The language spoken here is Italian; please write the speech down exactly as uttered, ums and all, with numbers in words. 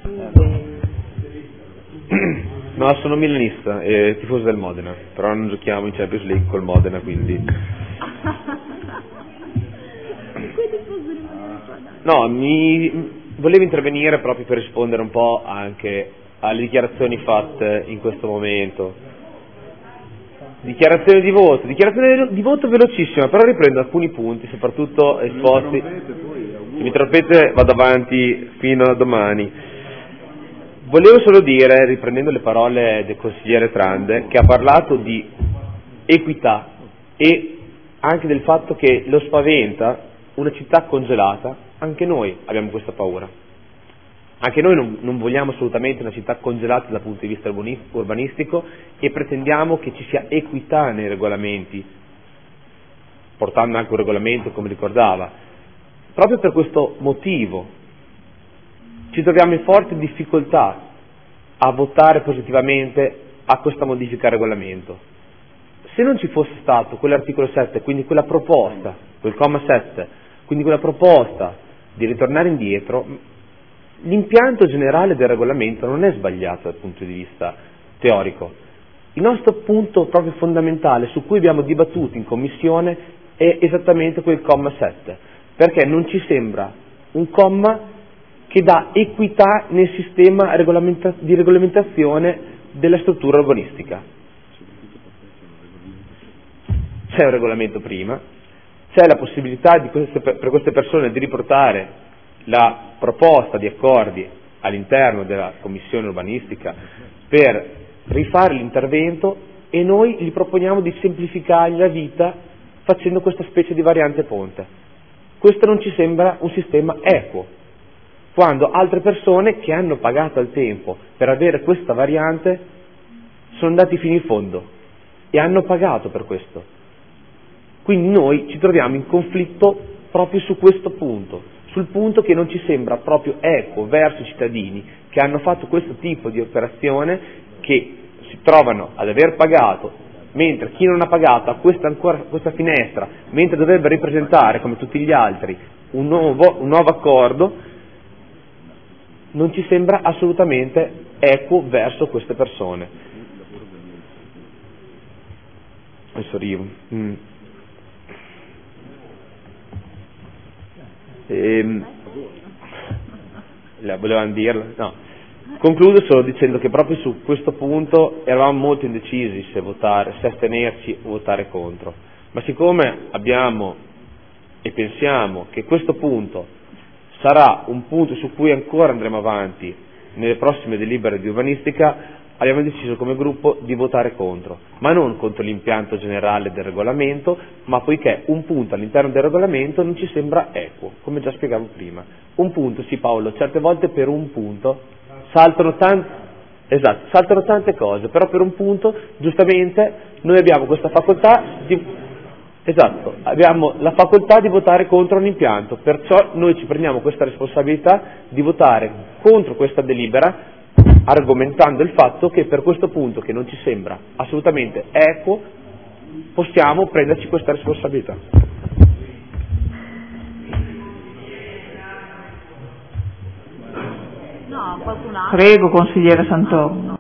No, sono milanista e tifoso del Modena, però non giochiamo in Champions League col Modena, quindi... No, mi volevo intervenire proprio per rispondere un po' anche alle dichiarazioni fatte in questo momento. Dichiarazione di voto, dichiarazione di voto velocissima, però riprendo alcuni punti, soprattutto esposti. Se mi trompete vado avanti fino a domani. Volevo solo dire, riprendendo le parole del consigliere Trande, che ha parlato di equità e anche del fatto che lo spaventa una città congelata. Anche noi abbiamo questa paura. Anche noi non, non vogliamo assolutamente una città congelata dal punto di vista urbanistico e pretendiamo che ci sia equità nei regolamenti, portando anche un regolamento come ricordava. Proprio per questo motivo ci troviamo in forte difficoltà a votare positivamente a questa modifica al regolamento. Se non ci fosse stato quell'articolo sette, quindi quella proposta, quel comma sette, quindi quella proposta di ritornare indietro, l'impianto generale del regolamento non è sbagliato dal punto di vista teorico. Il nostro punto proprio fondamentale su cui abbiamo dibattuto in commissione è esattamente quel comma sette, perché non ci sembra un comma che dà equità nel sistema regolamenta- di regolamentazione della struttura urbanistica. C'è un regolamento prima, c'è la possibilità di queste, per queste persone di riportare la proposta di accordi all'interno della commissione urbanistica per rifare l'intervento e noi gli proponiamo di semplificargli la vita facendo questa specie di variante ponte. Questo non ci sembra un sistema equo, quando altre persone che hanno pagato al tempo per avere questa variante sono andati fino in fondo e hanno pagato per questo. Quindi noi ci troviamo in conflitto proprio su questo punto, sul punto che non ci sembra proprio equo verso i cittadini che hanno fatto questo tipo di operazione, che si trovano ad aver pagato, mentre chi non ha pagato ha questa, ancora, questa finestra, mentre dovrebbe ripresentare, come tutti gli altri, un nuovo, un nuovo accordo. Non ci sembra assolutamente equo verso queste persone. Adesso arrivo. Mm. Ehm, volevamo dirla? No. Concludo solo dicendo che proprio su questo punto eravamo molto indecisi se votare, se astenerci o votare contro, ma siccome abbiamo e pensiamo che questo punto sarà un punto su cui ancora andremo avanti nelle prossime delibere di urbanistica, abbiamo deciso come gruppo di votare contro, ma non contro l'impianto generale del regolamento, ma poiché un punto all'interno del regolamento non ci sembra equo, come già spiegavo prima. Un punto, sì Paolo, certe volte per un punto saltano tante, esatto, saltano tante cose, però per un punto, giustamente, noi abbiamo questa facoltà di, esatto, abbiamo la facoltà di votare contro un impianto, perciò noi ci prendiamo questa responsabilità di votare contro questa delibera, argomentando il fatto che per questo punto, che non ci sembra assolutamente equo, possiamo prenderci questa responsabilità. No, qualcun altro? Prego, consigliere Santoro.